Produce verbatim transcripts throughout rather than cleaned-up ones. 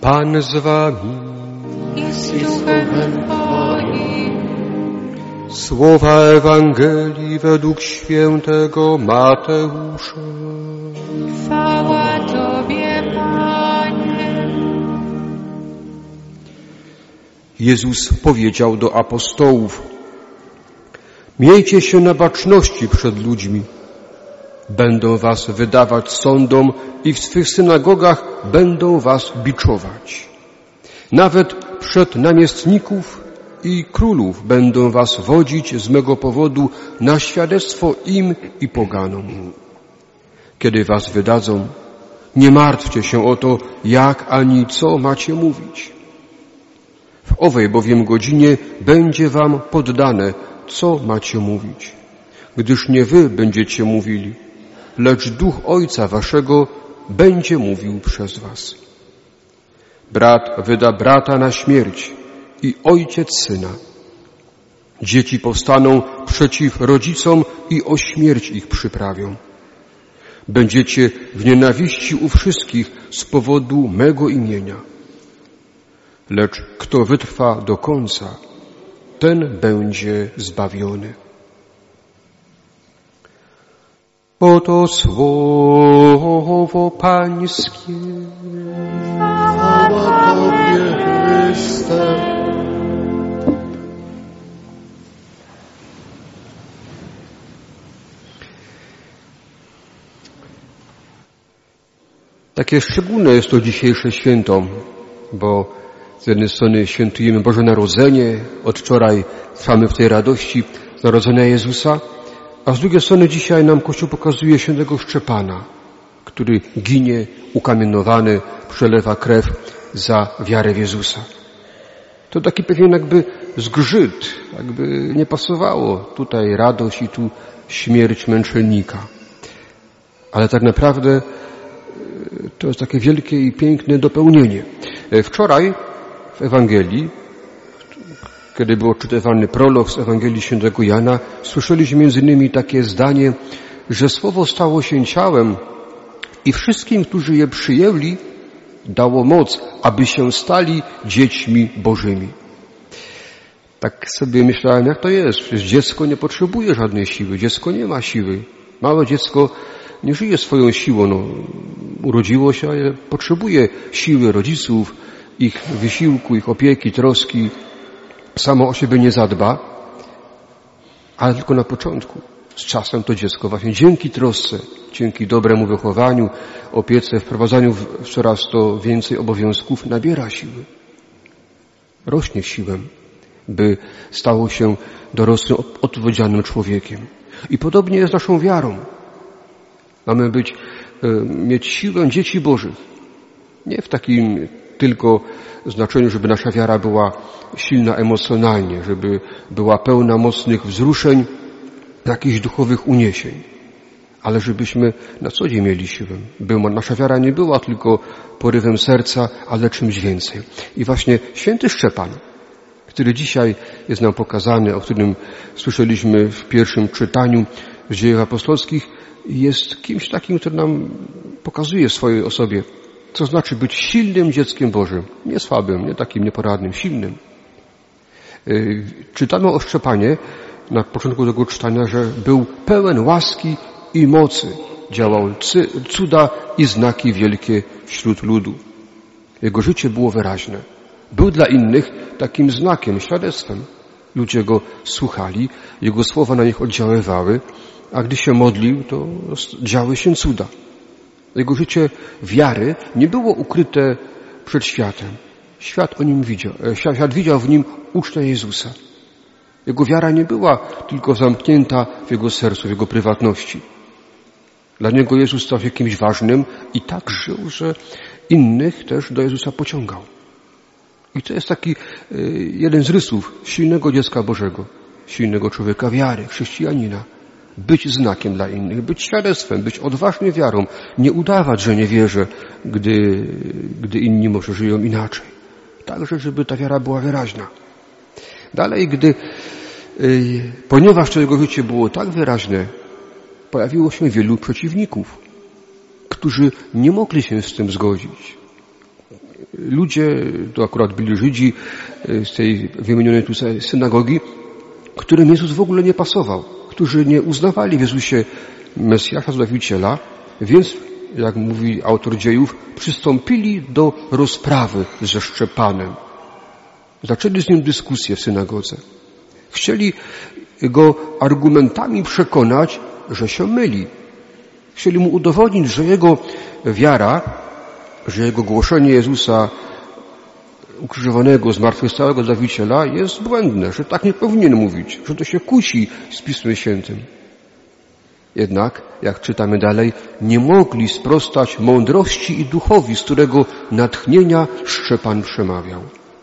Pan z wami. I z duchem Twoim. Słowa Ewangelii według świętego Mateusza. Chwała Tobie, Panie. Jezus powiedział do apostołów: miejcie się na baczności przed ludźmi. Będą was wydawać sądom i w swych synagogach będą was biczować. Nawet przed namiestników i królów będą was wodzić z mego powodu na świadectwo im i poganom. Kiedy was wydadzą, nie martwcie się o to, jak ani co macie mówić. W owej bowiem godzinie będzie wam poddane, co macie mówić, gdyż nie wy będziecie mówili, lecz Duch Ojca waszego będzie mówił przez was. Brat wyda brata na śmierć i ojciec syna. Dzieci powstaną przeciw rodzicom i o śmierć ich przyprawią. Będziecie w nienawiści u wszystkich z powodu mego imienia. Lecz kto wytrwa do końca, ten będzie zbawiony. Oto słowo Pańskie. Chwała Tobie, Chryste. Takie szczególne jest to dzisiejsze święto, bo z jednej strony świętujemy Boże Narodzenie, od wczoraj trwamy w tej radości z narodzenia Jezusa, a z drugiej strony dzisiaj nam Kościół pokazuje świętego Szczepana, który ginie ukamienowany, przelewa krew za wiarę w Jezusa. To taki pewien jakby zgrzyt, jakby nie pasowało tutaj radość i tu śmierć męczennika. Ale tak naprawdę to jest takie wielkie i piękne dopełnienie. Wczoraj w Ewangelii, kiedy był odczytywany prolog z Ewangelii Świętego Jana, słyszeliśmy między innymi takie zdanie, że Słowo stało się ciałem i wszystkim, którzy je przyjęli, dało moc, aby się stali dziećmi Bożymi. Tak sobie myślałem, jak to jest? Przecież dziecko nie potrzebuje żadnej siły, dziecko nie ma siły. Małe dziecko nie żyje swoją siłą, no, urodziło się, ale potrzebuje siły rodziców, ich wysiłku, ich opieki, troski. Samo o siebie nie zadba, ale tylko na początku. Z czasem to dziecko właśnie dzięki trosce, dzięki dobremu wychowaniu, opiece, wprowadzaniu w coraz to więcej obowiązków nabiera siły. Rośnie siłę, by stało się dorosłym, odpowiedzialnym człowiekiem. I podobnie jest z naszą wiarą. Mamy być, mieć siłę dzieci Bożych. Nie w takim tylko znaczeniu, żeby nasza wiara była silna emocjonalnie, żeby była pełna mocnych wzruszeń, jakichś duchowych uniesień, ale żebyśmy na co dzień mieli siłę. By nasza wiara nie była tylko porywem serca, ale czymś więcej. I właśnie święty Szczepan, który dzisiaj jest nam pokazany, o którym słyszeliśmy w pierwszym czytaniu z Dziejów Apostolskich, jest kimś takim, który nam pokazuje w swojej osobie, co znaczy być silnym dzieckiem Bożym. Nie słabym, nie takim nieporadnym, silnym. Czytano o Szczepanie na początku tego czytania, że był pełen łaski i mocy. Działał cuda i znaki wielkie wśród ludu. Jego życie było wyraźne. Był dla innych takim znakiem, świadectwem. Ludzie go słuchali, jego słowa na nich oddziaływały, a gdy się modlił, to działy się cuda. Jego życie wiary nie było ukryte przed światem. Świat o nim widział, świat widział w nim ucznia Jezusa. Jego wiara nie była tylko zamknięta w jego sercu, w jego prywatności. Dla niego Jezus stał się kimś ważnym i tak żył, że innych też do Jezusa pociągał. I to jest taki jeden z rysów silnego dziecka Bożego, silnego człowieka wiary, chrześcijanina. Być znakiem dla innych, być świadectwem, być odważnie wiarą, nie udawać, że nie wierzę, gdy, gdy inni może żyją inaczej. Także, żeby ta wiara była wyraźna. Dalej, gdy, yy, ponieważ to jego życie było tak wyraźne, pojawiło się wielu przeciwników, którzy nie mogli się z tym zgodzić. ludzie, to akurat byli Żydzi z tej wymienionej tu synagogi, którym Jezus w ogóle nie pasował, którzy nie uznawali w Jezusie Mesjasza, Zbawiciela, więc, jak mówi autor dziejów, przystąpili do rozprawy ze Szczepanem. Zaczęli z nim dyskusję w synagodze. Chcieli go argumentami przekonać, że się myli. Chcieli mu udowodnić, że jego wiara, że jego głoszenie Jezusa ukrzyżowanego, zmartwychwstałego Zbawiciela jest błędne, że tak nie powinien mówić, że to się kłóci z Pismem Świętym. Jednak, jak czytamy dalej, nie mogli sprostać mądrości i duchowi, z którego natchnienia Szczepan przemawiał.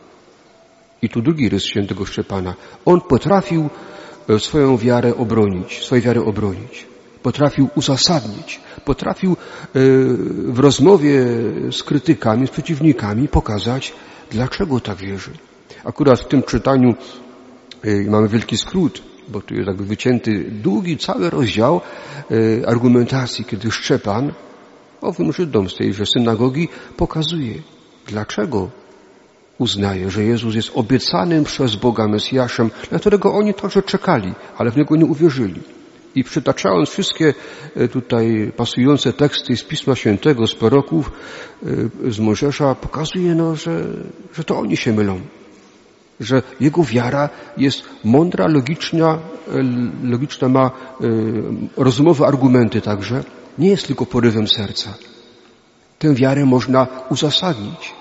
I tu drugi rys świętego Szczepana. On potrafił swoją wiarę obronić, swoją wiarę obronić. Potrafił uzasadnić, potrafił w rozmowie z krytykami, z przeciwnikami pokazać, dlaczego tak wierzy. Akurat w tym czytaniu mamy wielki skrót, bo tu jest jakby wycięty długi, cały rozdział argumentacji, kiedy Szczepan owym Żydom z tejże synagogi pokazuje, dlaczego uznaje, że Jezus jest obiecanym przez Boga Mesjaszem, na którego oni także czekali, ale w Niego nie uwierzyli. I przytaczając wszystkie tutaj pasujące teksty z Pisma Świętego, z proroków, z Mojżesza, pokazuje, no, że, że to oni się mylą. Że jego wiara jest mądra, logiczna, logiczna ma rozumowe argumenty także. Nie jest tylko porywem serca. Tę wiarę można uzasadnić.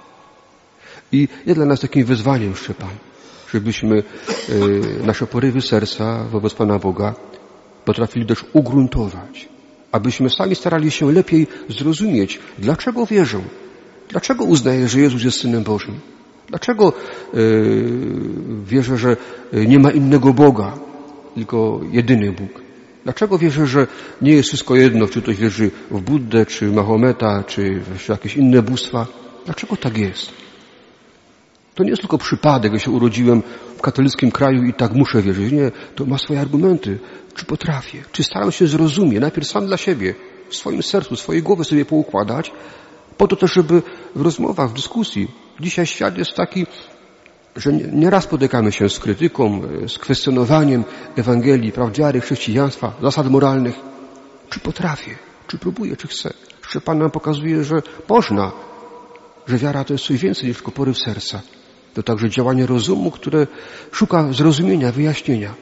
I jest dla nas takim wyzwaniem, Szczepan, żebyśmy nasze porywy serca wobec Pana Boga potrafili też ugruntować, abyśmy sami starali się lepiej zrozumieć, dlaczego wierzę, dlaczego uznaję, że Jezus jest Synem Bożym, dlaczego yy, wierzę, że nie ma innego Boga, tylko jedyny Bóg, dlaczego wierzę, że nie jest wszystko jedno, czy ktoś wierzy w Buddę, czy Mahometa, czy w jakieś inne bóstwa, dlaczego tak jest? To nie jest tylko przypadek, że się urodziłem w katolickim kraju i tak muszę wierzyć. Nie, to ma swoje argumenty. Czy potrafię? Czy staram się zrozumieć? Najpierw sam dla siebie, w swoim sercu, w swojej głowie sobie poukładać, po to też, żeby w rozmowach, w dyskusji. Dzisiaj świat jest taki, że nieraz spotykamy się z krytyką, z kwestionowaniem Ewangelii, prawd wiary, chrześcijaństwa, zasad moralnych. Czy potrafię? Czy próbuję? Czy chcę? Szczepan nam pokazuje, że można, że wiara to jest coś więcej niż tylko poryw serca. To także działanie rozumu, które szuka zrozumienia, wyjaśnienia.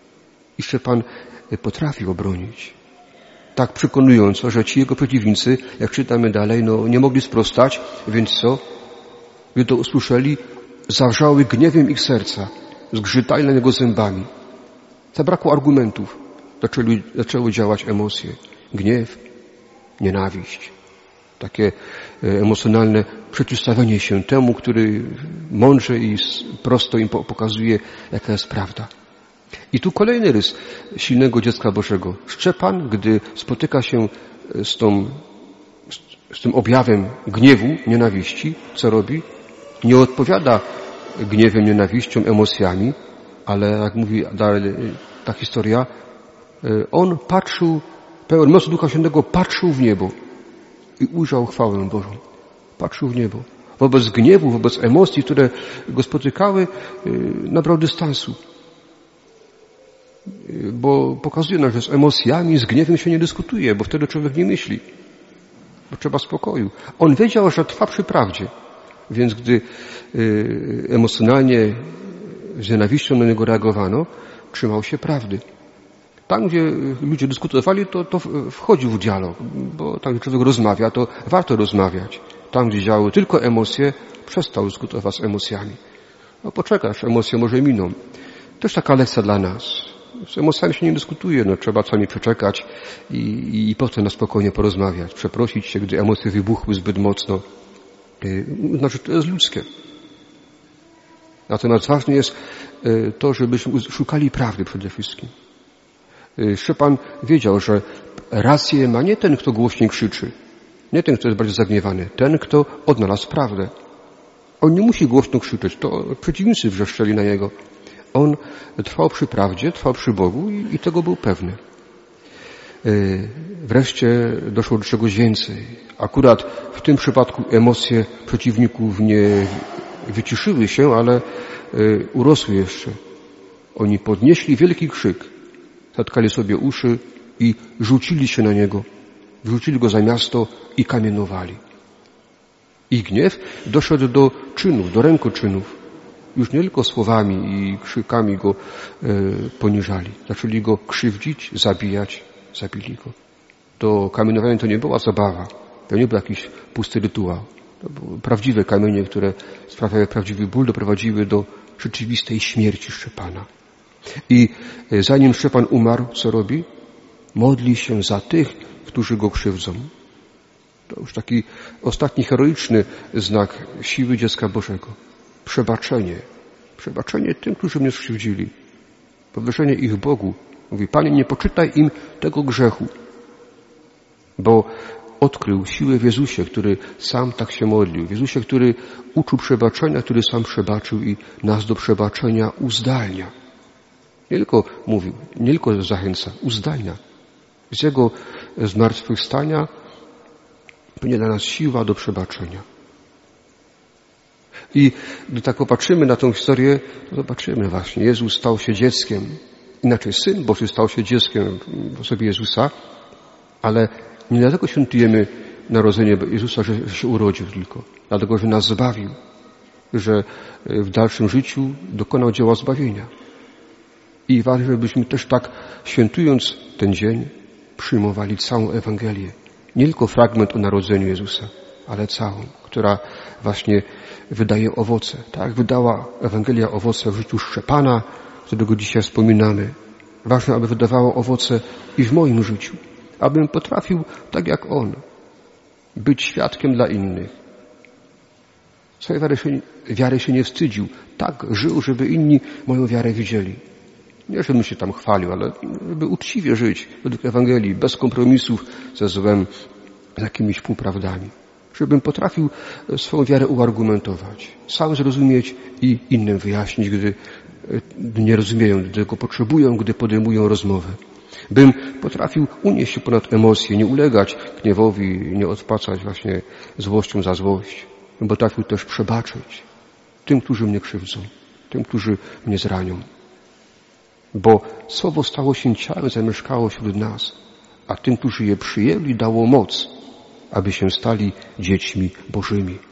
I Szczepan potrafił obronić. Tak przekonująco, że ci jego przeciwnicy, jak czytamy dalej, no nie mogli sprostać, więc co? Gdy to usłyszeli, zawrzały gniewem ich serca, zgrzytali na niego zębami. Zabrakło argumentów. Zaczęły, zaczęły działać emocje. Gniew, nienawiść. Takie emocjonalne przeciwstawienie się temu, który mądrze i prosto im pokazuje, jaka jest prawda. I tu kolejny rys silnego dziecka Bożego. Szczepan, gdy spotyka się z, tą, z tym objawem gniewu, nienawiści, co robi? Nie odpowiada gniewem, nienawiścią, emocjami, ale jak mówi dalej ta historia, on patrzył, pełen mocy Ducha Świętego, patrzył w niebo i ujrzał chwałę Bożą. Patrzył w niebo. Wobec gniewu, wobec emocji, które go spotykały, nabrał dystansu. Bo pokazuje nam, że z emocjami, z gniewem się nie dyskutuje, bo wtedy człowiek nie myśli. Bo trzeba spokoju. On wiedział, że trwa przy prawdzie. Więc gdy emocjonalnie z nienawiścią na niego reagowano, trzymał się prawdy. Tam, gdzie ludzie dyskutowali, to, to wchodził w dialog, bo tam, gdzie człowiek rozmawia, to warto rozmawiać. Tam, gdzie działały tylko emocje, przestał dyskutować z emocjami. No poczekasz, emocje może miną. Też taka lekcja dla nas. Z emocjami się nie dyskutuje, no trzeba czasami przeczekać i, i, i potem na spokojnie porozmawiać, przeprosić się, gdy emocje wybuchły zbyt mocno. Znaczy, to jest ludzkie. Natomiast ważne jest to, żebyśmy szukali prawdy przede wszystkim. Szczepan wiedział, że rację ma nie ten, kto głośniej krzyczy, nie ten, kto jest bardziej zagniewany, ten, kto odnalazł prawdę. On nie musi głośno krzyczeć, to przeciwnicy wrzeszczeli na niego. On trwał przy prawdzie, trwał przy Bogu i, i tego był pewny. Wreszcie doszło do czegoś więcej. Akurat w tym przypadku emocje przeciwników nie wyciszyły się, ale urosły jeszcze. Oni podnieśli wielki krzyk, zatkali sobie uszy i rzucili się na niego. Wrzucili go za miasto i kamienowali. Ich gniew doszedł do czynów, do rękoczynów. Już nie tylko słowami i krzykami go e, poniżali. Zaczęli go krzywdzić, zabijać, zabili go. To kamienowanie to nie była zabawa. To nie był jakiś pusty rytuał. To były prawdziwe kamienie, które sprawiały prawdziwy ból, doprowadziły do rzeczywistej śmierci Szczepana. I e, zanim Szczepan umarł, co robi? Modli się za tych, którzy go krzywdzą. To już taki ostatni heroiczny znak siły dziecka Bożego. Przebaczenie. Przebaczenie tym, którzy mnie skrzywdzili. Powierzenie ich Bogu. Mówi, Panie, nie poczytaj im tego grzechu. Bo odkrył siłę w Jezusie, który sam tak się modlił. W Jezusie, który uczył przebaczenia, który sam przebaczył i nas do przebaczenia uzdalnia. Nie tylko mówił, nie tylko zachęca, uzdalnia. Z Jego zmartwychwstania będzie dla nas siła do przebaczenia. I gdy tak popatrzymy na tę historię, to zobaczymy właśnie, Jezus stał się dzieckiem. Inaczej Syn Boży stał się dzieckiem w osobie Jezusa, ale nie dlatego świętujemy narodzenie Jezusa, że się urodził tylko. Dlatego, że nas zbawił, że w dalszym życiu dokonał dzieła zbawienia. I ważne, żebyśmy też tak, świętując ten dzień, przyjmowali całą Ewangelię. Nie tylko fragment o narodzeniu Jezusa, ale całą, która właśnie wydaje owoce. Tak wydała Ewangelia owoce w życiu Szczepana, którego dzisiaj wspominamy. Ważne, aby wydawało owoce i w moim życiu. Abym potrafił, tak jak On, być świadkiem dla innych. Swojej wiary się, wiary się nie wstydził. Tak żył, żeby inni moją wiarę widzieli. Nie, żebym się tam chwalił, ale żeby uczciwie żyć według Ewangelii, bez kompromisów ze złem, z jakimiś półprawdami. Żebym potrafił swoją wiarę uargumentować, sam zrozumieć i innym wyjaśnić, gdy nie rozumieją, gdy tego potrzebują, gdy podejmują rozmowę. Bym potrafił unieść się ponad emocje, nie ulegać gniewowi, nie odpłacać właśnie złością za złość. Bym potrafił też przebaczyć tym, którzy mnie krzywdzą, tym, którzy mnie zranią. Bo Słowo stało się ciałem, zamieszkało wśród nas, a tym, którzy je przyjęli, dało moc, aby się stali dziećmi Bożymi.